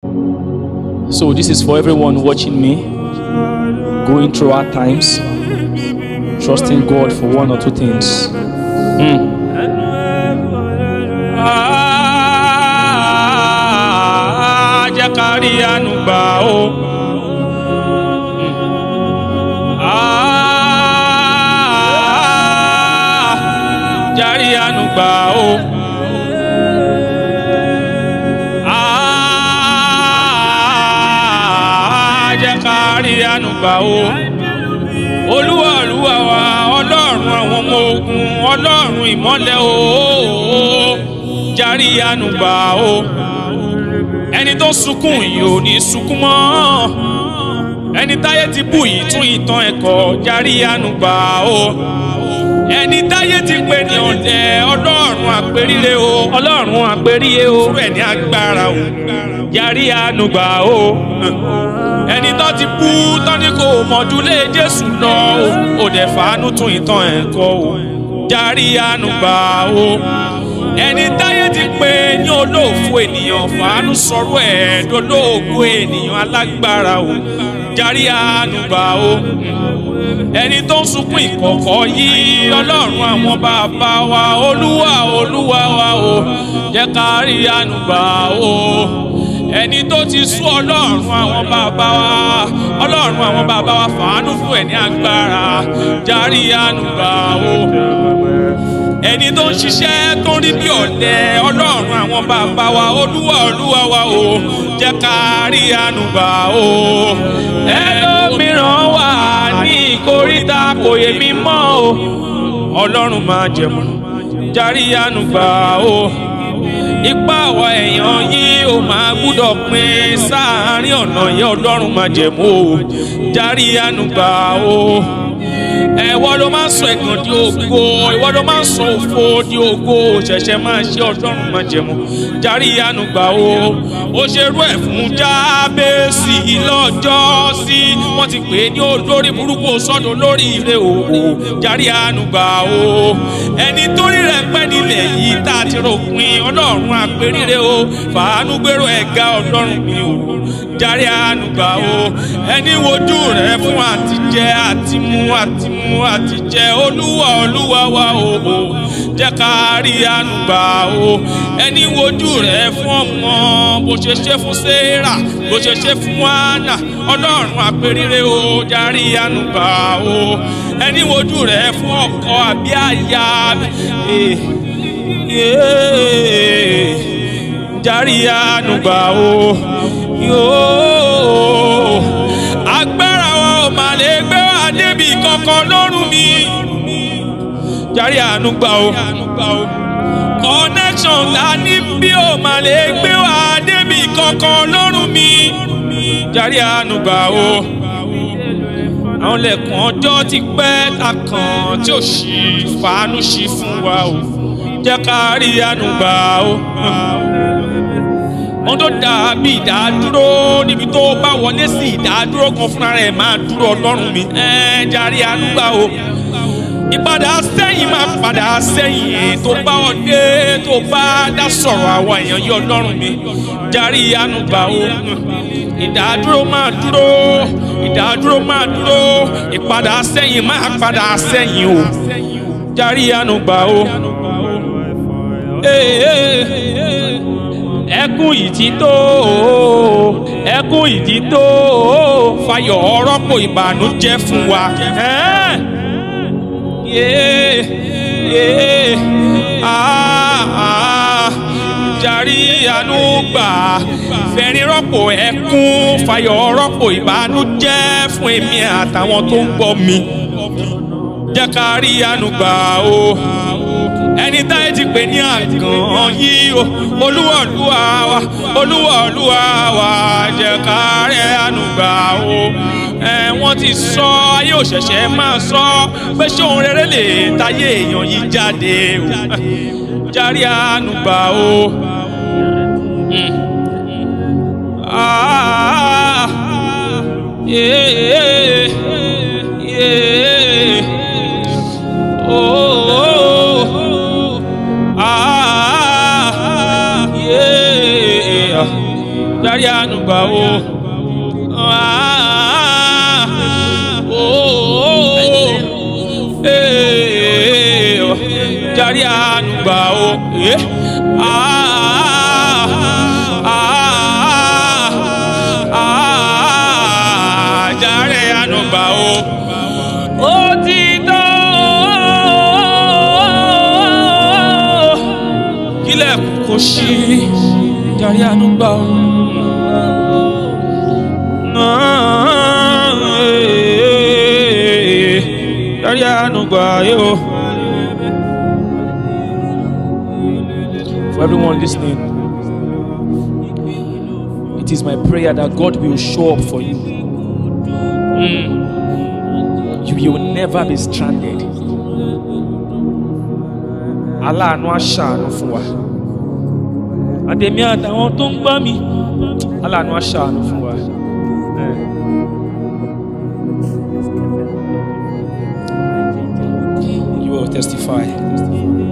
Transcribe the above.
So this is for everyone watching me, going through hard times, trusting God for one or two things. Olúwa Olúwa wa, Ọlọ́run àwọn ọmọ ogun, Ọlọ́run ìmọ́lẹ̀ o, jàre àánú gbà o. Ẹni tó sunkún yìí ò ní sunkún mọ́, ẹni táyé ti bù yìí tún ìtàn ẹ̀kọ́, jàre àánú gbà o. Ẹni táyé ti pè ní ọ̀lẹ, Ọlọ́run àpèríre o, Ọlọ́run àpèríre o, fún ẹ̀ ní agbára o, jàre àánú gbà o. Ẹni tó ti kú tán ní kò mọ̀júlé Jésù lọ o, dẹ̀ fàánú tún ìtàn ẹ̀kọ́ o, jàre àánú gbà o. Ẹni táyé ti pè ní olóòfò ènìyàn, fàánú sọ̀rọ̀ ẹ̀ dolóògùn ènìyàn alágbára o, jàre àánú gbà o. Ẹni tó ń sunkún ìkọ̀kọ̀ yìí, Ọlọ́run àwọn bàbá wa, Olúwa Olúwa wa o, jẹ́ ká rí àánú gbà o. Ẹni tó ti sú Ọlọ́run àwọn bàbá wa, Ọlọ́run àwọn bàbá wa, fàánú fún ẹ̀ ní agbára, jàre àánú gbà o. Ẹni tó ń ṣiṣẹ́ tó ń rí bí ọ̀lẹ, Ọlọ́run àwọn bàbá wa, Olúwa Olúwa wa o, jẹ́ ká rí àánú gbà o. Ẹlòmíràn wà ní ìkóríta kò yé mi mọ́ o, Ọlọ́run máa jẹ̀mú, jàre àánú gbà o. Ipá àwa èèyàn yìí ó máa gbúdọ̀ pín sáàárín ọ̀nà yẹn, Ọlọ́run máa jẹ̀mú o, jàre àánú gbà o. Ìwọ ló máa ń sọ ẹ̀gàn di ògo, ìwọ ló máa ń sọ òfò di ògo, ṣẹ̀ṣẹ̀ máa ṣe, Ọlọ́run máa jẹ̀mú, jàre àánú gbà o. Ó ṣerú ẹ̀ fún Jábésì lọ́jọ́ sí, wọ́n ti pè é ní olórí burúkú sọ́dọ̀ lórí ire o, jàre àánú gbà o. Ẹni tó rí rẹ̀ pẹ́ nílẹ̀ yìí tá a ti ròpin, Ọlọ́run àpèríre o, fàánú gbèrò ẹ̀ga Ọlọ́run mi o, jàre àánú gbà o. Ẹni wojú rẹ̀ fún àtijẹ àtimú àtimú àtijẹ, Olúwa Olúwa wa o, jẹ́ ká rí àánú gbà o. Ẹni wojú rẹ̀ fún ọmọ, bó ṣe ṣe fún Sẹ́rà, bó ṣe ṣe fún Hánà, Ọlọ́run àpèríre o, jàre àánú gbà o. Ẹni wojú rẹ̀ fún ọkọ àbí aya, jàre àánú gbà o. Agbára wa ò mà lè gbé wa débi kankan lọ́rùn mi, jàre àánú gbà o. Connection la ní bí ò mà lè gbé wa débi kankan lọ́rùn mi, jàre àánú gbà o. Àwọn lẹ̀kùn ọjọ́ ti pẹ́ ta kàn tí ò ṣí, fàánú ṣí fún wa o, jẹ́ ká rí àánú gbà o. Wọ́n tó dàbí ìdádúró, níbi tó bá wọlé sí ìdádúró kan fúnra rẹ̀ máa dúró, Ọlọ́run mi, jàre àánú gbà o. Ìpadà sẹ́yìn máa padà sẹ́yìn, tó bá ọdẹ tó bá dá sọ̀rọ̀ àwọn èèyàn yìí, Ọlọ́run mi, jàre àánú gbà o. Ìdádúró máa dúró, ìdádúró máa dúró, ìpadà sẹ́yìn máa padà sẹ́yìn o, jàre àánú gbà o. Ẹkún yìí ti tó, ẹkún yìí ti tó, fayọ̀ rọ́pò ìbànújẹ́ fún wa. Jàre àánú gbà, fẹ̀rín rọ́pò ẹkún, fayọ̀ rọ́pò ìbànújẹ́ fún èmi àtàwọn tó ń gbọ́ mi, jẹ́ ká rí àánú gbà o. Ẹni táyé ti pè ní àgàn yìí o, Olúwa Olúwa wa, Olúwa Olúwa wa, jẹ́ ká rí àánú gbà o. Wọ́n ti sọ, ayé òṣẹ̀ṣẹ̀ máa sọ pé ṣé ohun rere lè táyé èèyàn yìí jáde o, jàre àánú gbà o. Jàre àánú ànúgbà o. Jàre ànúgbà o. Jàre ànúgbà o. Ó ti tó kílẹ̀ kò ṣí. Jàre ànúgbà o. Jàre ànúgbà yo. For everyone listening, it is my prayer that God will show up for you. You will never be stranded. Aláàánú aṣàánú fún wa. Àdèmí àtàwọn tó ń gbọ́ mi, aláàánú aṣàánú fún wa. You will testify.